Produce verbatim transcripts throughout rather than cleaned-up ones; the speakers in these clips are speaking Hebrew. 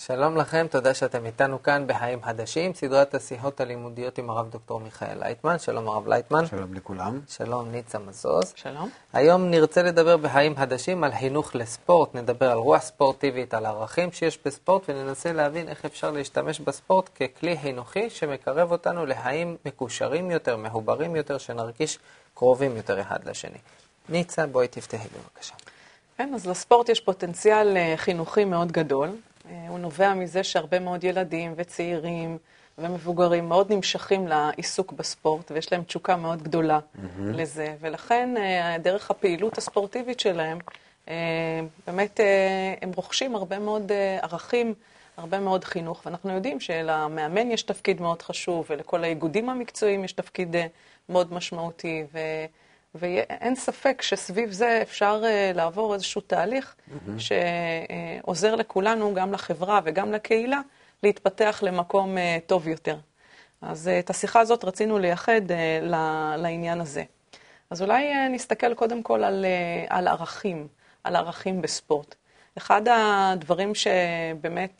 שלום לכם, תודה שאתם איתנו כאן בחיים חדשים, סדרת השיחות הלימודיות עם הרב דוקטור מיכאל לייטמן. שלום הרב לייטמן. שלום לכולם. שלום ניצה מזוז. שלום. היום נרצה לדבר בחיים חדשים על חינוך לספורט, נדבר על רוח ספורטיבית, על ערכים שיש בספורט, וננסה להבין איך אפשר להשתמש בספורט ככלי חינוכי שמקרב אותנו לחיים מקושרים יותר, מחוברים יותר, שנרגיש קרובים יותר אחד לשני. ניצה, בואי תפתחי בבקשה. כן, אז לספורט יש פוטנציאל חינוכי מאוד גדול. הוא נובע מזה שהרבה מאוד ילדים וצעירים ומבוגרים מאוד נמשכים לעיסוק בספורט, ויש להם תשוקה מאוד גדולה mm-hmm. לזה, ולכן דרך הפעילות הספורטיבית שלהם, באמת הם רוכשים הרבה מאוד ערכים, הרבה מאוד חינוך, ואנחנו יודעים שלמאמן יש תפקיד מאוד חשוב, ולכל האיגודים המקצועיים יש תפקיד מאוד משמעותי, ו... ואין ספק שסביב זה אפשר לעבור איזשהו תהליך mm-hmm. שעוזר לכולנו, גם לחברה וגם לקהילה, להתפתח למקום טוב יותר. אז את השיחה הזאת רצינו לייחד לעניין הזה. אז אולי נסתכל קודם כל על, על ערכים, על ערכים בספורט. אחד הדברים שבאמת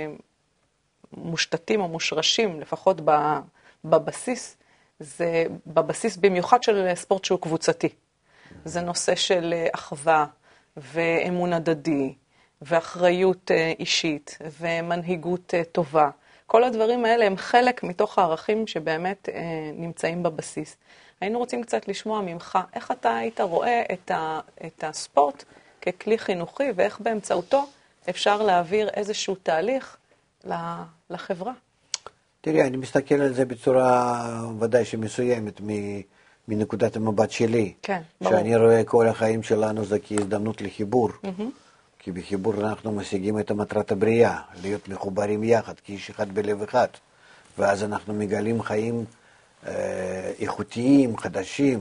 מושתתים או מושרשים, לפחות בבסיס, זה בבסיס במיוחד של ספורט שהוא קבוצתי. זה נושא של אחווה ואמון הדדי ואחריות אישית ומנהיגות טובה. כל הדברים האלה הם חלק מתוך הערכים שבאמת נמצאים בבסיס. היינו רוצים קצת לשמוע ממך איך אתה היית רואה את, ה, את הספורט ככלי חינוכי ואיך באמצעותו אפשר להעביר איזשהו תהליך לחברה. תראי, אני מסתכל על זה בצורה ודאי שמסוימת מנקודת המבט שלי. כן, ברור. שאני רואה כל החיים שלנו זה כהזדמנות לחיבור. Mm-hmm. כי בחיבור אנחנו משיגים את מטרת הבריאה, להיות מחוברים יחד, כאיש אחד בלב אחד. ואז אנחנו מגלים חיים אה, איכותיים, חדשים.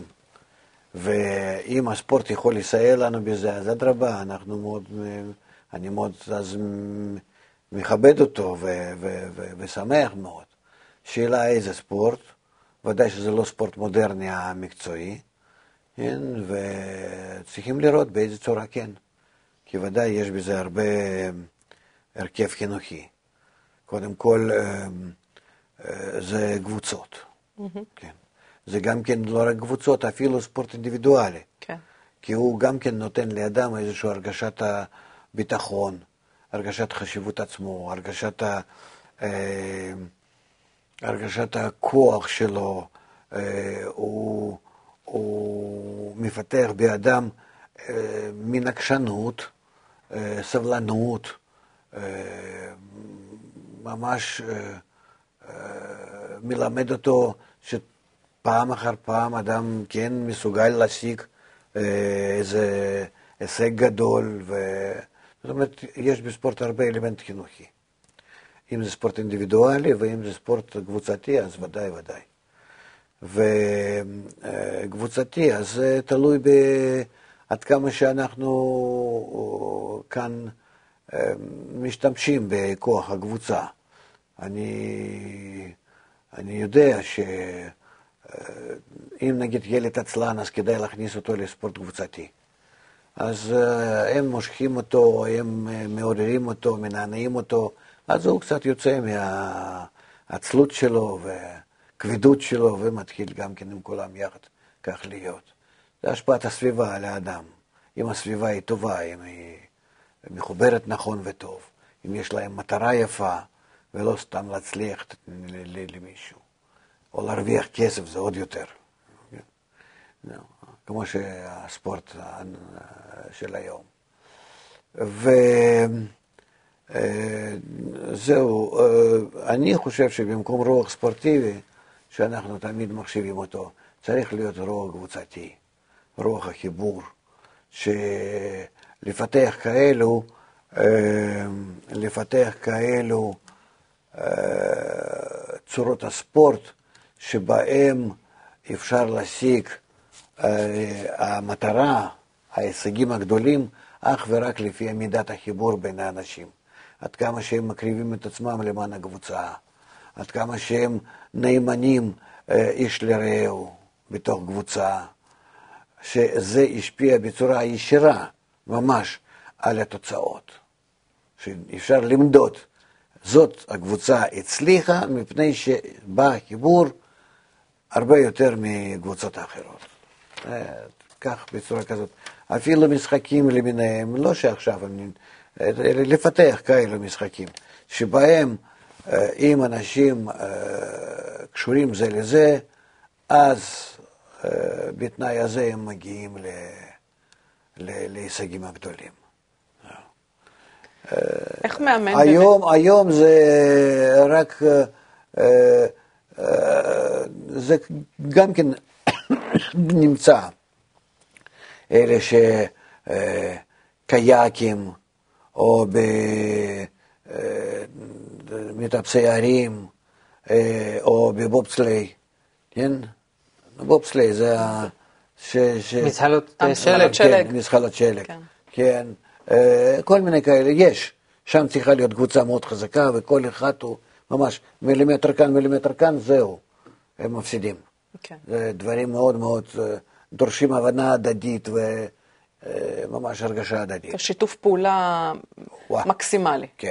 ואם הספורט יכול לסייע לנו בזה, אז אדרבה, אנחנו מאוד, אני מאוד אז מכבד אותו ו- ו- ו- ושמח מאוד. שאלה איזה ספורט, ודאי שזה לא ספורט מודרני המקצועי, כן? וצריכים לראות באיזה צורה כן, כי ודאי יש בזה הרבה הרכב חינוכי. קודם כל זה קבוצות, mm-hmm. כן. זה גם כן לא רק קבוצות, אפילו ספורט אינדיבידואלי, כן. כי הוא גם כן נותן לאדם איזושהי הרגשת הביטחון, הרגשת חשיבות עצמו, הרגשת ה... הרגשת הכוח שלו, הוא, הוא מפתח באדם מין עקשנות, סבלנות, ממש מלמד אותו שפעם אחר פעם אדם כן מסוגל להשיג איזה הישג גדול, ו... זאת אומרת, יש בספורט הרבה אלמנט חינוכי. אם זה ספורט אינדיבידואלי ואם זה ספורט קבוצתי, אז ודאי ודאי. וקבוצתי, אז זה תלוי עד כמה שאנחנו כאן משתמשים בכוח הקבוצה. אני, אני יודע שאם נגיד ילד עצלן, אז כדאי להכניס אותו לספורט קבוצתי. אז הם מושכים אותו, הם מעוררים אותו, מנענעים אותו, אז הוא קצת יוצא מהעצלות שלו וכבדות שלו, ומתחיל גם כן עם כולם יחד כך להיות. זה השפעת הסביבה על האדם. אם הסביבה היא טובה, אם היא מחוברת נכון וטוב, אם יש להם מטרה יפה, ולא סתם להצליח למישהו, או להרוויח כסף, זה עוד יותר. כמו שהספורט של היום. וזהו, אני חושב שבמקום רוח ספורטיבי, שאנחנו תמיד מחשיבים אותו, צריך להיות רוח קבוצתי, רוח החיבור, שלפתח כאלו, לפתח כאלו צורות הספורט, שבהם אפשר להשיג המטרה, ההישגים הגדולים, אך ורק לפי מידת החיבור בין האנשים. עד כמה שהם מקריבים את עצמם למען הקבוצה, עד כמה שהם נאמנים איש לרעהו בתוך קבוצה, שזה השפיע בצורה ישירה ממש על התוצאות. שאפשר למדוד זאת הקבוצה הצליחה, מפני שבא חיבור הרבה יותר מקבוצות האחרות. כך בצורה כזאת. אפילו משחקים למיניהם, לא שעכשיו, אלא לפתח כאלה משחקים, שבהם אם אנשים קשורים זה לזה, אז בתנאי הזה הם מגיעים להישגים הגדולים. איך מאמן היום, באמת? היום זה רק, זה גם כן נמצא, אלה שקייקים, או במטפסי הרים, או בבובסליי, כן? בובסליי זה ה... מזחלות שלג. כן, מזחלות שלג, כן. כל מיני כאלה, יש. שם צריכה להיות קבוצה מאוד חזקה, וכל אחד הוא ממש מילימטר כאן, מילימטר כאן, זהו. הם מפסידים. זה דברים מאוד מאוד דורשים הבנה הדדית וממש הרגשה הדדית. זה שיתוף פעולה מקסימלי. כן.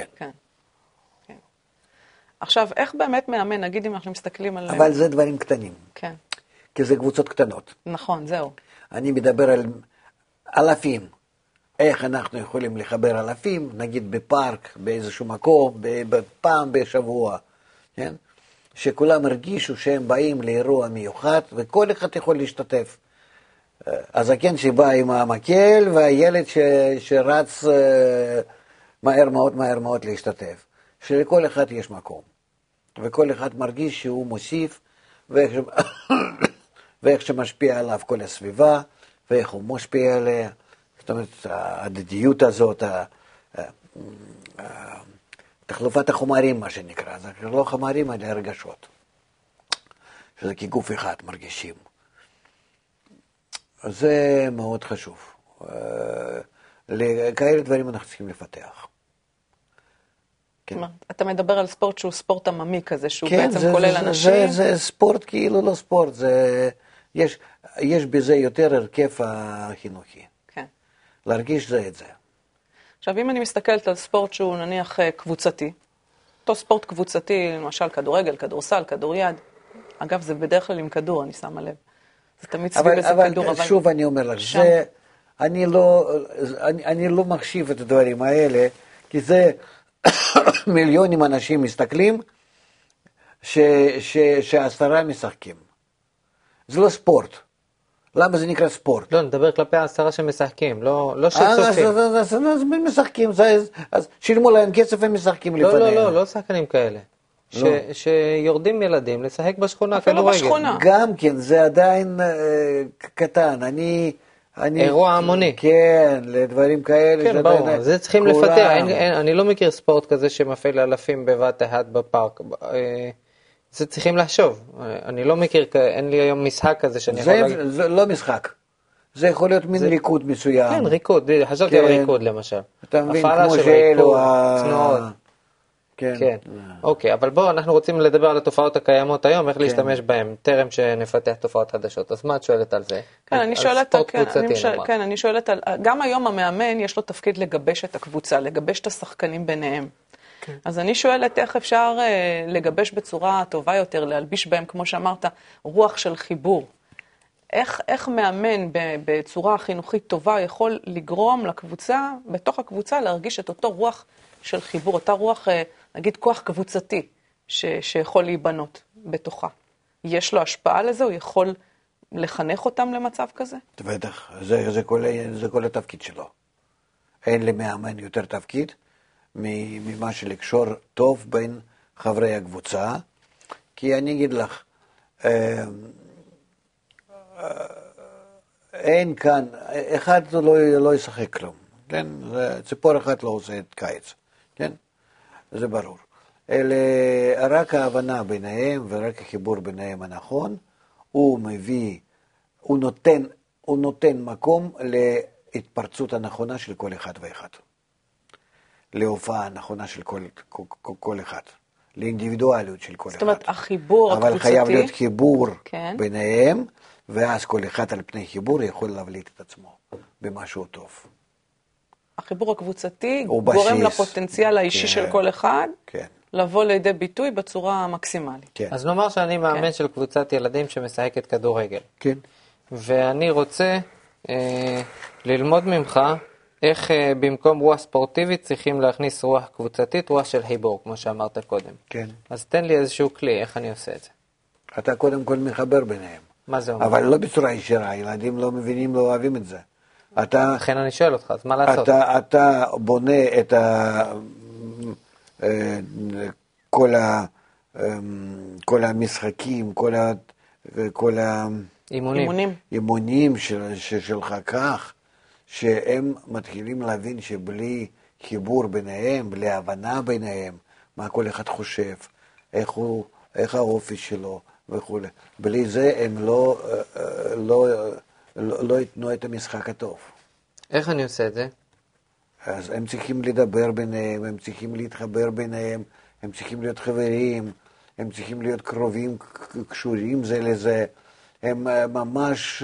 עכשיו, איך באמת מאמן, נגיד אם אנחנו מסתכלים על... אבל זה דברים קטנים. כן. כי זה קבוצות קטנות. נכון, זהו. אני מדבר על אלפים. איך אנחנו יכולים לחבר אלפים, נגיד בפארק, באיזשהו מקום, פעם בשבוע, כן? שכולם הרגישו שהם באים לאירוע מיוחד, וכל אחד יכול להשתתף. הזקן שבא עם המקל, והילד ש... שרץ מהר מאוד, מהר מאוד להשתתף. שלכל אחד יש מקום. וכל אחד מרגיש שהוא מוסיף, ואיך, ש... ואיך שמשפיע עליו כל הסביבה, ואיך הוא משפיע עליה. זאת אומרת, ההדדיות הזאת, תחלופת החומרים, מה שנקרא, זה לא חומרים, אלא הרגשות. שזה כגוף אחד מרגישים. זה מאוד חשוב. לכאלה דברים אנחנו צריכים לפתח. כן. אתה מדבר על ספורט שהוא ספורט עממי כזה, שהוא כן, בעצם זה, כולל זה, אנשים? זה, זה ספורט כאילו לא ספורט, זה, יש, יש בזה יותר הרכב החינוכי. כן. להרגיש זה את זה. עכשיו, אם אני מסתכלת על ספורט שהוא נניח קבוצתי, אותו ספורט קבוצתי, למשל כדורגל, כדורסל, כדוריד, אגב, זה בדרך כלל עם כדור, אני שמה לב. זה תמיד סביב איזה כדור. אבל שוב אני אומר לך, זה, אני, לא, אני, אני לא מחשיב את הדברים האלה, כי זה מיליונים אנשים מסתכלים, ש, ש, שעשרה משחקים. זה לא ספורט. למה זה נקרא ספורט? לא, נדבר כלפי העשרה שמשחקים, לא, לא שצופים. אז הם משחקים, אז שילמו להם כסף, הם משחקים לפניהם. לא, לא, לא, לא שחקנים כאלה. שיורדים ילדים לשחק בשכונה, כדורגל. גם כן, זה עדיין קטן. אני... אירוע המוני. כן, לדברים כאלה. כן, ברור, זה צריכים לפתח. אני לא מכיר ספורט כזה שמפעיל אלפים בבת אחת בפארק. זה צריכים לחשוב. אני לא מכיר, אין לי היום משחק כזה שאני יכול להגיד. זה לא משחק. זה יכול להיות מין ריקוד מסוים. כן, ריקוד. חשבתי על ריקוד למשל. אתה מבין, כמו שאלו צנועות. כן. אוקיי, אבל בואו, אנחנו רוצים לדבר על התופעות הקיימות היום, איך להשתמש בהן, טרם שנפתח תופעות חדשות. אז מה את שואלת על זה? כן, אני שואלת, כן, אני שואלת על, גם היום המאמן יש לו תפקיד לגבש את הקבוצה, לגבש את השחקנים ביניהם. אז אני שואלת איך אפשר לגבש בצורה טובה יותר, להלביש בהם, כמו שאמרת, רוח של חיבור. איך, איך מאמן בצורה חינוכית טובה יכול לגרום לקבוצה, בתוך הקבוצה, להרגיש את אותו רוח של חיבור, אותה רוח, נגיד, כוח קבוצתי ש, שיכול להיבנות בתוכה. יש לו השפעה לזה? הוא יכול לחנך אותם למצב כזה? בטח, זה, זה, כל, זה כל התפקיד שלו. אין למאמן יותר תפקיד ממה שלקשור טוב בין חברי הקבוצה, כי אני אגיד לך, אין כאן, אחד לא, לא ישחק כלום, כן? ציפור אחד לא עושה את קיץ, כן? זה ברור. אלה רק ההבנה ביניהם ורק החיבור ביניהם הנכון, הוא מביא, הוא נותן, הוא נותן מקום להתפרצות הנכונה של כל אחד ואחד. להופעה הנכונה של כל, כל, כל, כל אחד. לאינדיבידואליות של כל אחד. זאת אומרת, החיבור הקבוצתי. אבל חייב להיות חיבור כן. ביניהם, ואז כל אחד על פני חיבור יכול להבליט את עצמו במשהו טוב. החיבור הקבוצתי גורם לפוטנציאל האישי כן, של כל אחד, כן. לבוא לידי ביטוי בצורה המקסימלית. כן. אז נאמר שאני מאמן כן. של קבוצת ילדים שמשחקת כדורגל. כן. ואני רוצה אה, ללמוד ממך איך אה, במקום רוח ספורטיבית צריכים להכניס רוח קבוצתית, רוח של חיבור, כמו שאמרת קודם. כן. אז תן לי איזשהו כלי, איך אני עושה את זה. אתה קודם כל מחבר ביניהם. מה זה אומר? אבל לא בצורה ישירה, ילדים לא מבינים, לא אוהבים את זה. אתה, לכן אני שואל אותך, אז מה לעשות? אתה, אתה בונה את ה... אה, כל, ה... אה, כל המשחקים, כל, ה... כל אימונים. אימונים. האימונים של, שלך כך, שהם מתחילים להבין שבלי חיבור ביניהם, בלי הבנה ביניהם, מה כל אחד חושב, איך, הוא, איך האופי שלו וכו'. בלי זה הם לא, לא, לא, לא ייתנו את המשחק הטוב. איך אני עושה את זה? אז הם צריכים לדבר ביניהם, הם צריכים להתחבר ביניהם, הם צריכים להיות חברים, הם צריכים להיות קרובים, קשורים זה לזה. הם ממש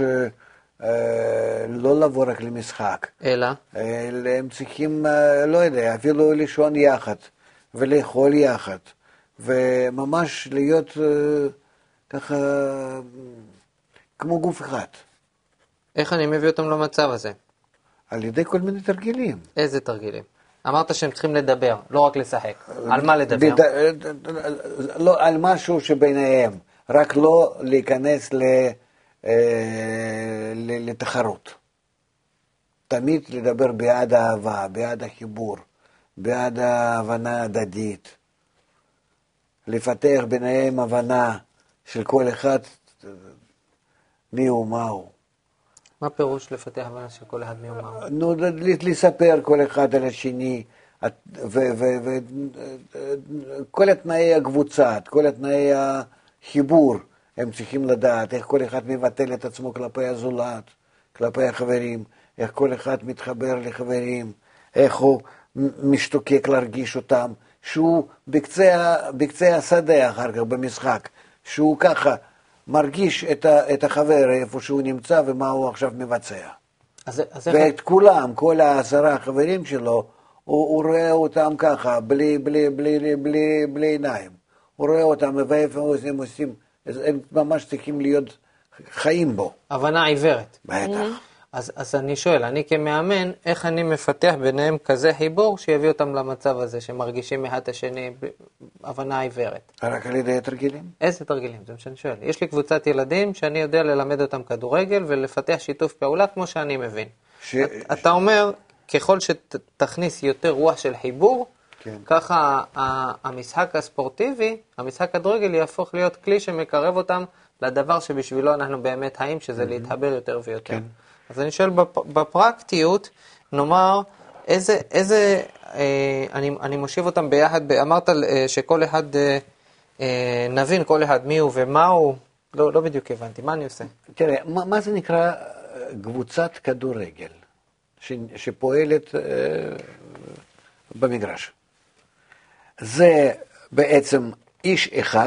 לא לבוא רק למשחק. אלא? הם צריכים, לא יודע, אפילו לישון יחד, ולאכול יחד, וממש להיות ככה כמו גוף אחד. איך אני מביא אותם למצב הזה? על ידי כל מיני תרגילים. איזה תרגילים? אמרת שהם צריכים לדבר, לא רק לשחק. על מה לדבר? לא, על משהו שביניהם, רק לא להיכנס לתחרות. תמיד לדבר בעד האהבה, בעד החיבור, בעד ההבנה הדדית. לפתח ביניהם הבנה של כל אחד מי הוא מהו. מה פירוש לפתח הבנה של כל אחד מי הוא מהו? נו, לספר כל אחד על השני, וכל התנאי הקבוצה, כל התנאי החיבור, הם צריכים לדעת איך כל אחד מבטל את עצמו כלפי הזולת, כלפי החברים, איך כל אחד מתחבר לחברים, איך הוא משתוקק להרגיש אותם, שהוא בקצה, בקצה השדה אחר כך במשחק, שהוא ככה מרגיש את, ה, את החבר איפה שהוא נמצא ומה הוא עכשיו מבצע. אז, אז ואת איך... כולם, כל העשרה החברים שלו, הוא, הוא רואה אותם ככה, בלי, בלי, בלי, בלי, בלי, בלי עיניים. הוא רואה אותם ואיפה הם עושים, הם ממש צריכים להיות חיים בו. הבנה עיוורת. בטח. אז, אז אני שואל, אני כמאמן, איך אני מפתח ביניהם כזה חיבור שיביא אותם למצב הזה, שמרגישים אחד השני הבנה עיוורת? רק על ידי התרגילים. איזה תרגילים? זה מה שאני שואל. יש לי קבוצת ילדים שאני יודע ללמד אותם כדורגל ולפתח שיתוף פעולה כמו שאני מבין. ש... אתה, אתה אומר, ככל שתכניס יותר רוח של חיבור, כן. ככה המשחק הספורטיבי, המשחק כדורגל יהפוך להיות כלי שמקרב אותם לדבר שבשבילו אנחנו באמת חיים, שזה mm-hmm. להתחבר יותר ויותר. כן. אז אני שואל בפרקטיות, נאמר, איזה, איזה, אה, אני, אני מושיב אותם ביחד, אמרת אה, שכל אחד, אה, אה, נבין כל אחד מי הוא ומה הוא, לא, לא בדיוק הבנתי, מה אני עושה? תראה, מה, מה זה נקרא קבוצת כדורגל, ש, שפועלת אה, במגרש? זה בעצם איש אחד,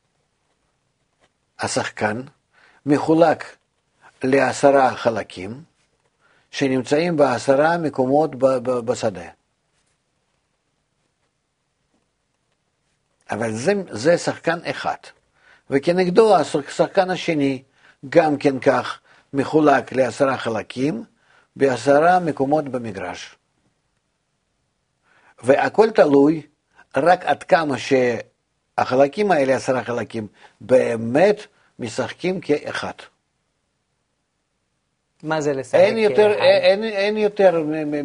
השחקן, מחולק לעשרה חלקים, שנמצאים בעשרה מקומות בשדה. אבל זה, זה שחקן אחד. וכנגדו השחקן השני, גם כן כך, מחולק לעשרה חלקים, בעשרה מקומות במגרש. והכל תלוי רק עד כמה שהחלקים האלה, עשרה חלקים, באמת משחקים כאחד. מה זה לשחק? אין יותר, אין, אין יותר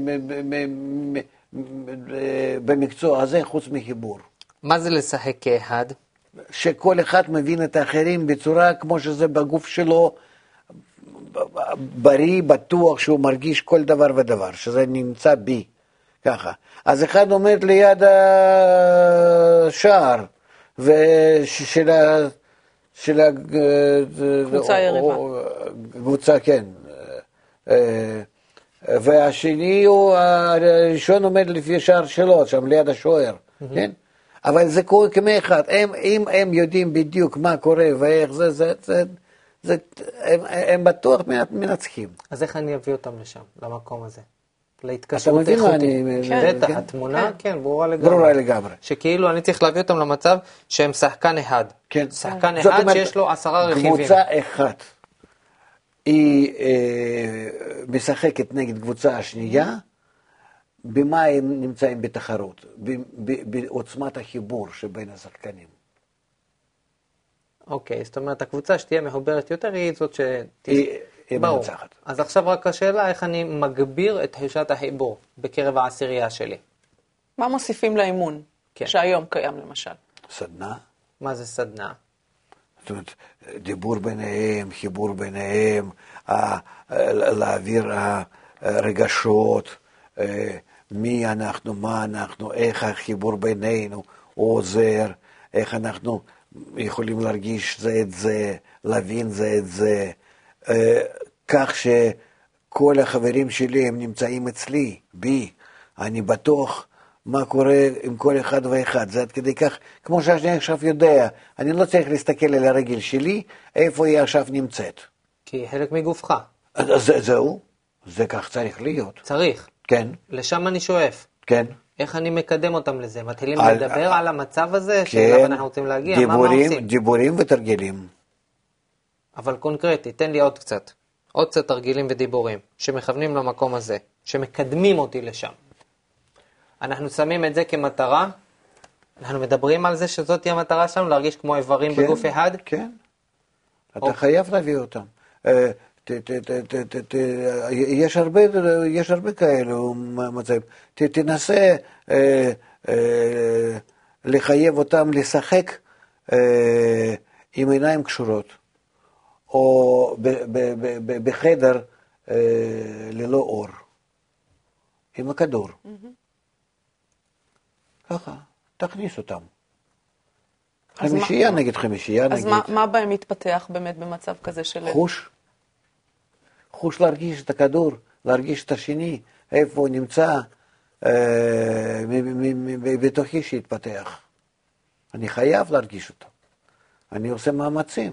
במקצוע הזה חוץ מחיבור. מה זה לשחק כאחד? שכל אחד מבין את האחרים בצורה כמו שזה בגוף שלו, בריא, בטוח, שהוא מרגיש כל דבר ודבר, שזה נמצא בי, ככה. אז אחד עומד ליד השער, ושל ה... של קבוצה יריבה. קבוצה, כן. והשני הוא, הראשון עומד לפי שער שלו, שם ליד השוער, כן? אבל זה קורה כמי אחד. הם, אם הם יודעים בדיוק מה קורה ואיך זה, זה, זה, זה הם, הם בטוח מנצחים. אז איך אני אביא אותם לשם, למקום הזה? להתקשרות אתה מבין מה איכותית. אני... כן. בטח, כן? התמונה, כן, ברורה לגמרי. ברורה לגמרי. שכאילו אני צריך להביא אותם למצב שהם שחקן אחד. כן. שחקן זאת אחד אומרת, שיש לו עשרה רכיבים. קבוצה אחת, היא אה, משחקת נגד קבוצה השנייה, במה הם נמצאים בתחרות? ב- ב- בעוצמת החיבור שבין השחקנים. אוקיי, זאת אומרת, הקבוצה שתהיה מחוברת יותר היא זאת ש... היא, היא ברור. מנצחת. אז עכשיו רק השאלה איך אני מגביר את תחושת החיבור בקרב העשירייה שלי. מה מוסיפים לאימון? כן. שהיום קיים למשל. סדנה. מה זה סדנה? זאת אומרת, דיבור ביניהם, חיבור ביניהם, ה- להעביר הרגשות, אה, מי אנחנו, מה אנחנו, איך החיבור בינינו הוא עוזר, איך אנחנו יכולים להרגיש זה את זה, להבין זה את זה, אה, כך שכל החברים שלי הם נמצאים אצלי, בי, אני בטוח מה קורה עם כל אחד ואחד, זה עד כדי כך, כמו שאני עכשיו יודע, אני לא צריך להסתכל על הרגל שלי, איפה היא עכשיו נמצאת. כי היא חלק מגופך. אז זה, זהו, זה כך צריך להיות. צריך. כן, לשם אני שואף. כן. איך אני מקדם אותם לזה? מתחילים על- לדבר על המצב הזה כן, שאליו אנחנו רוצים להגיע? מה, מה דיבורים, עושים? דיבורים ותרגילים. אבל קונקרטי, תן לי עוד קצת. עוד קצת תרגילים ודיבורים שמכוונים למקום הזה, שמקדמים אותי לשם. אנחנו שמים את זה כמטרה, אנחנו מדברים על זה שזאת תהיה המטרה שלנו, להרגיש כמו איברים כן, בגוף אחד. כן. אתה אוקיי. חייב להביא אותם. אה, ת- ת- ת- ת- ת- ת- יש הרבה, יש הרבה כאלו מצבים. ת- תנסה אה, אה, לחייב אותם לשחק אה, עם עיניים קשורות, או ב- ב- ב- ב- בחדר אה, ללא אור, עם הכדור. ככה, תכניס אותם. אז מה- חמישייה נגד חמישייה אז נגיד. מה, מה בהם מתפתח באמת במצב כזה של... חוש. חוש להרגיש את הכדור, להרגיש את השני, איפה הוא נמצא, אה, מ- מ- מ- בתוכי שיתפתח. אני חייב להרגיש אותו. אני עושה מאמצים.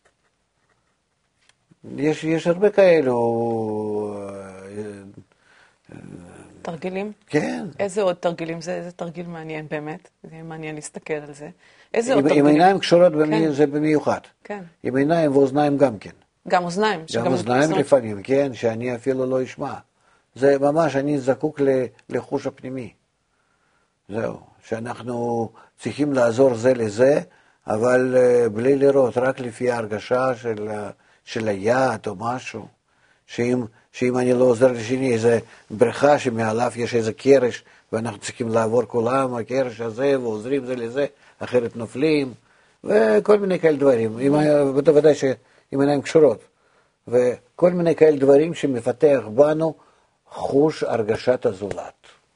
יש, יש הרבה כאלו, אה, תרגילים? כן. איזה עוד תרגילים? זה, זה תרגיל מעניין באמת. זה יהיה מעניין להסתכל על זה. איזה עוד עם, עם תרגילים? עיניים קשורות במי, כן. זה במיוחד. כן. עם עיניים ואוזניים גם כן. גם אוזניים. גם שגם אוזניים אוזניים. לפעמים, כן, שאני אפילו לא אשמע. זה ממש, אני זקוק ל- לחוש הפנימי. זהו, שאנחנו צריכים לעזור זה לזה, אבל uh, בלי לראות, רק לפי ההרגשה של, uh, של היד או משהו. שאם, שאם אני לא עוזר לשני, איזה בריכה שמעליו יש איזה קרש, ואנחנו צריכים לעבור כולם, הקרש הזה, ועוזרים זה לזה, אחרת נופלים, וכל מיני כאלה דברים. עם, בוודאי שעם עיניים קשורות. וכל מיני כאלה דברים שמפתח בנו חוש הרגשת הזולת.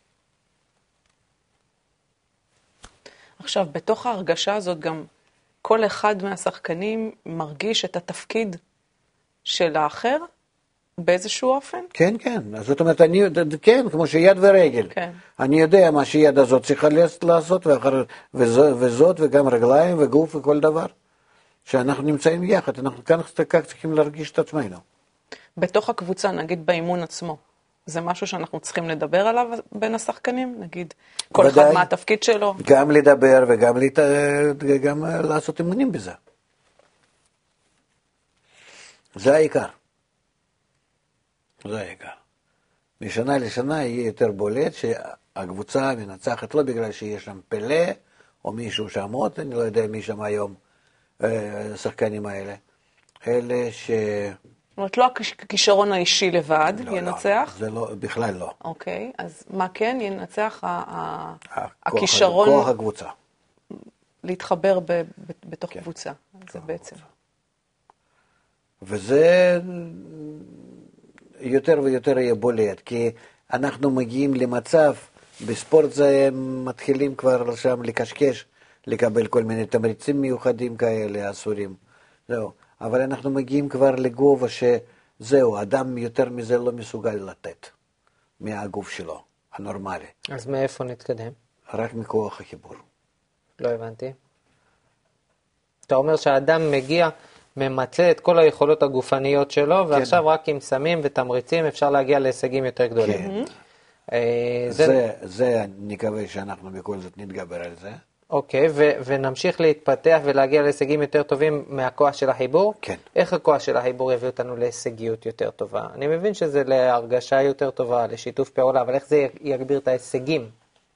עכשיו, בתוך ההרגשה הזאת גם כל אחד מהשחקנים מרגיש את התפקיד של האחר באיזשהו אופן? כן, כן. אז זאת אומרת, אני, כן, כמו שיד ורגל. כן. אני יודע מה שיד הזאת צריכה לעשות, ואחר, וזאת, וזאת, וגם רגליים וגוף וכל דבר. שאנחנו נמצאים יחד, אנחנו כאן כך צריכים להרגיש את עצמנו. בתוך הקבוצה, נגיד באימון עצמו, זה משהו שאנחנו צריכים לדבר עליו בין השחקנים? נגיד, כל ודאי. אחד מה התפקיד שלו? גם לדבר וגם לת... גם לעשות אימונים בזה. זה העיקר. זה העיקר. משנה לשנה יהיה יותר בולט שהקבוצה מנצחת לא בגלל שיש שם פלא או מישהו שם עוד, אני לא יודע מי שם היום השחקנים האלה, אלה ש... זאת אומרת, לא הכישרון האישי לבד לא, ינצח? לא, זה לא, בכלל לא. אוקיי, אז מה כן ינצח? ה- ה- הכוח- הכישרון כוח הקבוצה. להתחבר ב- ב- בתוך כן. קבוצה. זה בעצם. וזה יותר ויותר יהיה בולט, כי אנחנו מגיעים למצב, בספורט זה מתחילים כבר שם לקשקש, לקבל כל מיני תמריצים מיוחדים כאלה, אסורים. זהו. אבל אנחנו מגיעים כבר לגובה שזהו, אדם יותר מזה לא מסוגל לתת מהגוף שלו, הנורמלי. אז מאיפה נתקדם? רק מכוח החיבור. לא הבנתי. אתה אומר שהאדם מגיע, ממצא את כל היכולות הגופניות שלו, ועכשיו רק עם סמים ותמריצים אפשר להגיע להישגים יותר גדולים. כן. זה, זה נקווה שאנחנו בכל זאת נתגבר על זה. אוקיי, ו- ונמשיך להתפתח ולהגיע להישגים יותר טובים מהכוח של החיבור? כן. איך הכוח של החיבור יביא אותנו להישגיות יותר טובה? אני מבין שזה להרגשה יותר טובה, לשיתוף פעולה, אבל איך זה יגביר את ההישגים?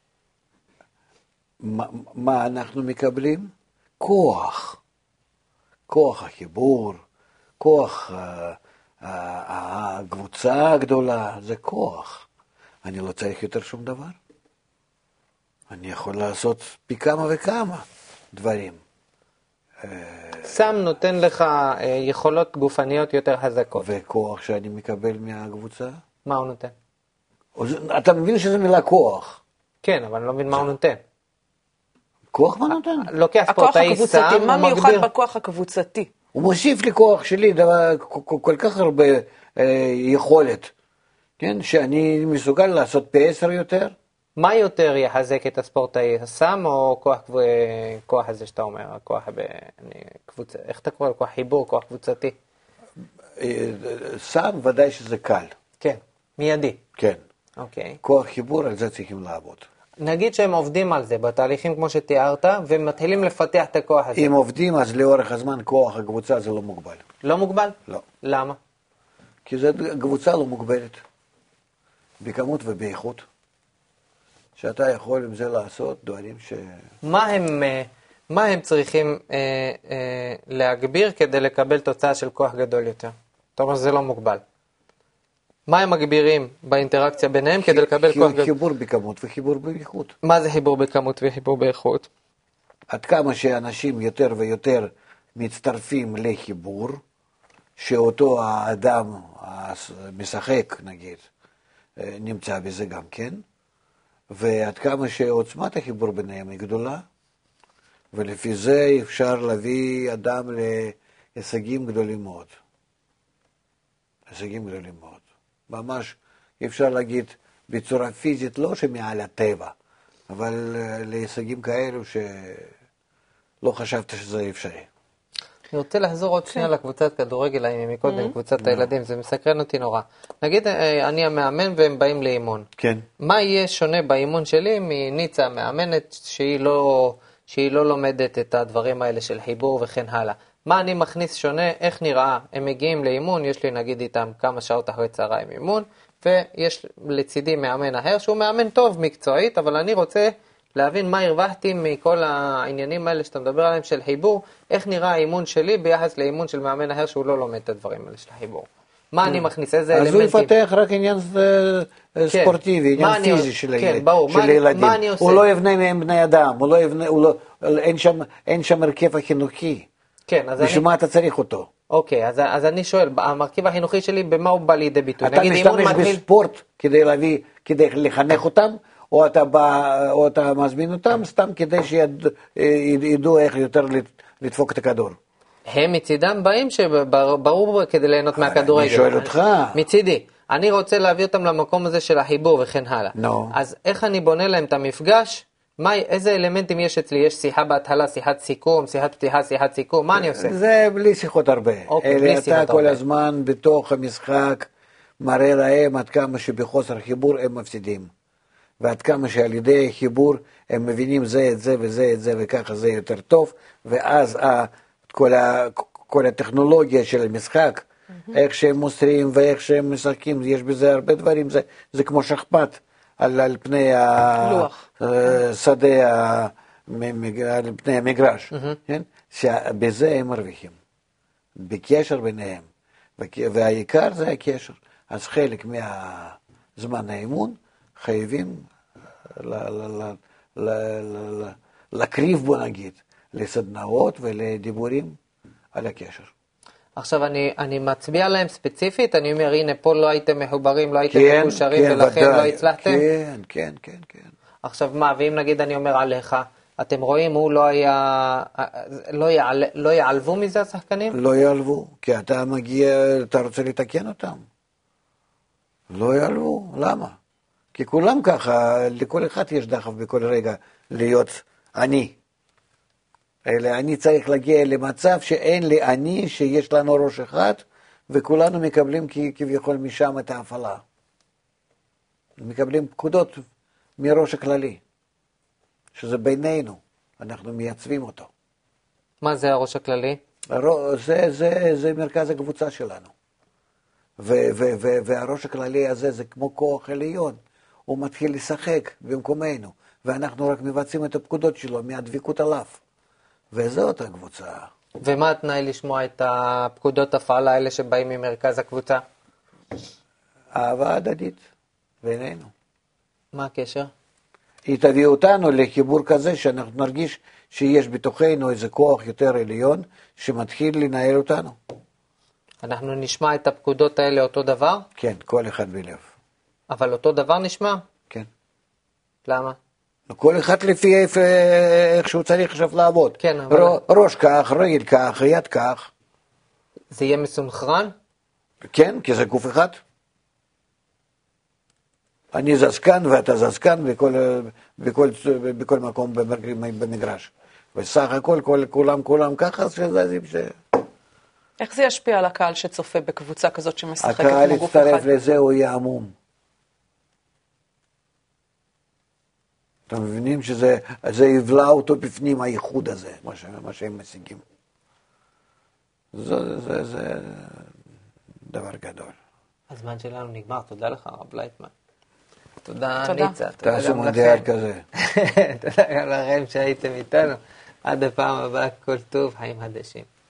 מה, מה אנחנו מקבלים? כוח. כוח החיבור, כוח uh, uh, הקבוצה הגדולה, זה כוח. אני לא צריך יותר שום דבר. אני יכול לעשות פי כמה וכמה דברים. סם נותן לך יכולות גופניות יותר חזקות. וכוח שאני מקבל מהקבוצה? מה הוא נותן? אתה מבין שזה מילה כוח. כן, אבל אני לא מבין מה הוא נותן. כוח מה נותן? לוקח ספורטאי סם, הוא מה מיוחד מגביר... בכוח הקבוצתי? הוא מוסיף לי כוח שלי דבר, כל כך הרבה אה, יכולת, כן? שאני מסוגל לעשות פי עשר יותר. מה יותר יחזק את הספורטאי, הסם או כוח, כוח הזה שאתה אומר, הכוח ב... אני, קבוצה, איך אתה קורא? כוח חיבור, כוח קבוצתי? סם ודאי שזה קל. כן, מיידי. כן. אוקיי. כוח חיבור, על זה צריכים לעבוד. נגיד שהם עובדים על זה, בתהליכים כמו שתיארת, ומתחילים לפתח את הכוח הזה. אם עובדים, אז לאורך הזמן כוח הקבוצה זה לא מוגבל. לא מוגבל? לא. למה? כי זו קבוצה לא מוגבלת. בכמות ובאיכות. שאתה יכול עם זה לעשות דברים ש... מה הם, מה הם צריכים אה, אה, להגביר כדי לקבל תוצאה של כוח גדול יותר? אתה אומר שזה לא מוגבל. מה הם מגבירים באינטראקציה ביניהם כדי לקבל כוח גדול? חיבור בכמות וחיבור באיכות. מה זה חיבור בכמות וחיבור באיכות? עד כמה שאנשים יותר ויותר מצטרפים לחיבור, שאותו האדם משחק, נגיד, נמצא בזה גם כן, ועד כמה שעוצמת החיבור ביניהם היא גדולה, ולפי זה אפשר להביא אדם להישגים גדולים מאוד. הישגים גדולים מאוד. ממש אפשר להגיד בצורה פיזית, לא שמעל הטבע, אבל להישגים כאלו שלא חשבת שזה אפשרי. אני רוצה לחזור עוד שנייה לקבוצת כדורגל, האם מקודם, קבוצת הילדים, זה מסקרן אותי נורא. נגיד, אני המאמן והם באים לאימון. כן. מה יהיה שונה באימון שלי מניצה המאמנת שהיא לא, שהיא לא לומדת את הדברים האלה של חיבור וכן הלאה? מה אני מכניס שונה, איך נראה? הם מגיעים לאימון, יש לי נגיד איתם כמה שעות אחרי צהריים אימון, ויש לצידי מאמן אחר שהוא מאמן טוב מקצועית, אבל אני רוצה להבין מה הרווחתי מכל העניינים האלה שאתה מדבר עליהם של חיבור, איך נראה האימון שלי ביחס לאימון של מאמן אחר שהוא לא לומד את הדברים האלה של החיבור. מה אני מכניס, איזה אלמנטים? אז הוא יפתח רק עניין ספורטיבי, עניין פיזי של ילדים. הוא לא יבנה מהם בני אדם, אין שם הרכב החינוכי. בשביל מה אתה צריך אותו? אוקיי, אז, אז אני שואל, המרכיב החינוכי שלי, במה הוא בא לידי ביטוי? אתה משתמש בספורט כדי להביא, כדי לחנך אותם, או אתה בא, או אתה מזמין אותם, סתם כדי שידעו איך יותר לדפוק את הכדור. הם מצידם באים שברור כדי ליהנות מהכדורגל. אני שואל אותך. מצידי, אני רוצה להביא אותם למקום הזה של החיבור וכן הלאה. נו. אז איך אני בונה להם את המפגש? מה, איזה אלמנטים יש אצלי? יש שיחה בהתחלה, שיחת סיכום, שיחת פתיחה, שיחת סיכום, מה אני עושה? זה בלי שיחות הרבה. אוקיי, בלי שיחות הרבה. אתה כל הזמן בתוך המשחק מראה להם עד כמה שבחוסר חיבור הם מפסידים. ועד כמה שעל ידי חיבור הם מבינים זה את זה וזה את זה וככה זה יותר טוב, ואז כל, ה, כל הטכנולוגיה של המשחק, mm-hmm. איך שהם מוסרים ואיך שהם משחקים, יש בזה הרבה דברים, זה, זה כמו שכפ"ט. על, על פני השדה, על פני המגרש, כן? שבזה הם מרוויחים, בקשר ביניהם, והעיקר זה הקשר. אז חלק מהזמן האימון חייבים להקריב, בוא נגיד, לסדנאות ולדיבורים על הקשר. עכשיו אני, אני מצביע להם ספציפית, אני אומר, הנה, פה לא הייתם מחוברים, לא הייתם כן, מקושרים, כן, ולכן ודאי. לא הצלחתם? כן, כן, כן, כן. עכשיו מה, ואם נגיד אני אומר עליך, אתם רואים, הוא לא היה, לא, יעל, לא יעלבו מזה השחקנים? לא יעלבו, כי אתה מגיע, אתה רוצה לתקן אותם. לא יעלבו, למה? כי כולם ככה, לכל אחד יש דחף בכל רגע להיות אני. אלא אני צריך להגיע למצב שאין לי אני, שיש לנו ראש אחד, וכולנו מקבלים כביכול משם את ההפעלה. מקבלים פקודות מראש הכללי, שזה בינינו, אנחנו מייצבים אותו. מה זה הראש הכללי? זה, זה, זה מרכז הקבוצה שלנו. ו- ו- ו- והראש הכללי הזה זה כמו כוח עליון, הוא מתחיל לשחק במקומנו, ואנחנו רק מבצעים את הפקודות שלו מהדביקות עליו. וזאת הקבוצה. ומה התנאי לשמוע את הפקודות הפעלה האלה שבאים ממרכז הקבוצה? אהבה הדדית בינינו. מה הקשר? היא תביא אותנו לחיבור כזה שאנחנו נרגיש שיש בתוכנו איזה כוח יותר עליון שמתחיל לנהל אותנו. אנחנו נשמע את הפקודות האלה אותו דבר? כן, כל אחד בלב. אבל אותו דבר נשמע? כן. למה? כל אחד לפי איפה, איך שהוא צריך עכשיו לעבוד. כן, אבל... ראש כך, רגל כך, יד כך. זה יהיה מסונכרן? כן, כי זה גוף אחד. אני זז כאן ואתה זז כאן בכל, בכל, בכל מקום במגרש. וסך הכל, כל, כולם, כולם ככה שזזים ש... איך זה ישפיע על הקהל שצופה בקבוצה כזאת שמשחקת הקהל כמו גוף אחד? יצטרף לזה, הוא יהיה עמום. אתם מבינים שזה זה יבלע אותו בפנים, הייחוד הזה, מה, ש, מה שהם משיגים. זה, זה, זה דבר גדול. הזמן שלנו נגמר, תודה לך הרב לייטמן. תודה, תודה. ניצה. תודה תעשו גם מונדיאל לכם. כזה. תודה גם לכם שהייתם איתנו. עד הפעם הבאה, כל טוב, חיים חדשים.